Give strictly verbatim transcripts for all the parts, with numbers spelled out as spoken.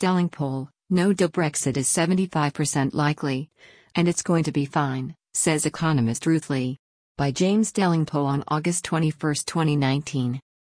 Delling poll, no-deal Brexit is seventy-five percent likely. And it's going to be fine, says economist Ruth Lee. By James Delling poll on August twenty-first, twenty nineteen.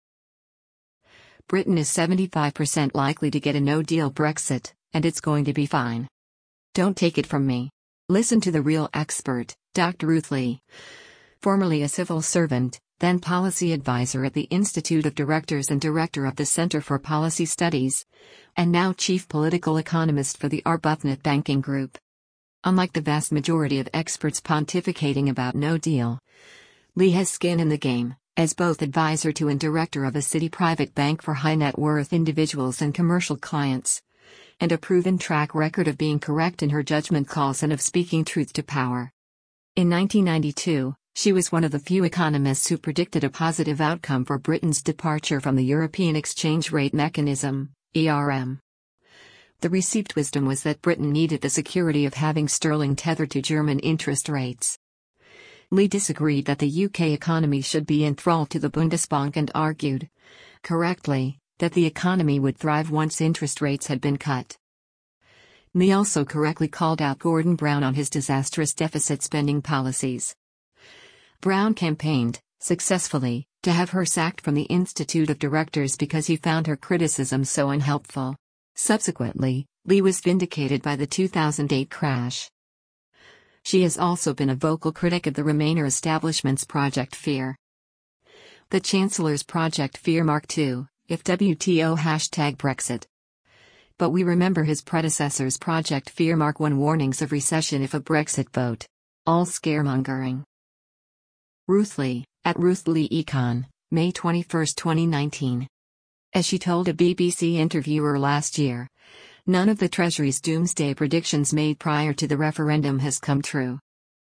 Britain is seventy-five percent likely to get a no-deal Brexit, and it's going to be fine. Don't take it from me. Listen to the real expert, Doctor Ruth Lee. Formerly a civil servant, then policy advisor at the Institute of Directors and director of the Center for Policy Studies, and now chief political economist for the Arbuthnot Banking Group. Unlike the vast majority of experts pontificating about no deal, Lee has skin in the game, as both advisor to and director of a city private bank for high net worth individuals and commercial clients, and a proven track record of being correct in her judgment calls and of speaking truth to power. In nineteen ninety-two, she was one of the few economists who predicted a positive outcome for Britain's departure from the European Exchange Rate Mechanism, E R M. The received wisdom was that Britain needed the security of having sterling tethered to German interest rates. Lee disagreed that the U K economy should be enthralled to the Bundesbank and argued, correctly, that the economy would thrive once interest rates had been cut. Lee also correctly called out Gordon Brown on his disastrous deficit spending policies. Brown campaigned, successfully, to have her sacked from the Institute of Directors because he found her criticism so unhelpful. Subsequently, Lee was vindicated by the two thousand eight crash. She has also been a vocal critic of the Remainer establishment's Project Fear. The Chancellor's Project Fear Mark two, if W T O hashtag Brexit. But we remember his predecessor's Project Fear Mark one warnings of recession if a Brexit vote. All scaremongering. Ruth Lee, at Ruth Lee Econ, May twenty-first, twenty nineteen. As she told a B B C interviewer last year, none of the Treasury's doomsday predictions made prior to the referendum has come true.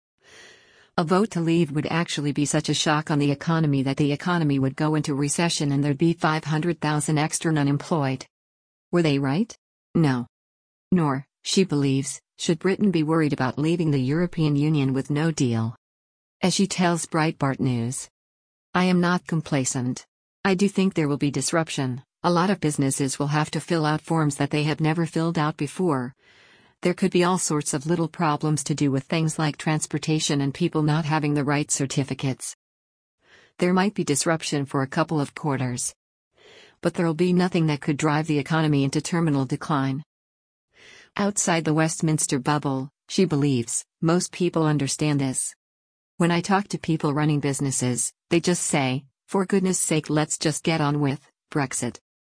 A vote to leave would actually be such a shock on the economy that the economy would go into recession and there'd be five hundred thousand extra unemployed. Were they right? No. Nor, she believes, should Britain be worried about leaving the European Union with no deal. As she tells Breitbart News, I am not complacent. I do think there will be disruption. A lot of businesses will have to fill out forms that they have never filled out before. There could be all sorts of little problems to do with things like transportation and people not having the right certificates. There might be disruption for a couple of quarters. But there'll be nothing that could drive the economy into terminal decline. Outside the Westminster bubble, she believes, most people understand this. When I talk to people running businesses, they just say, for goodness sake, let's just get on with Brexit.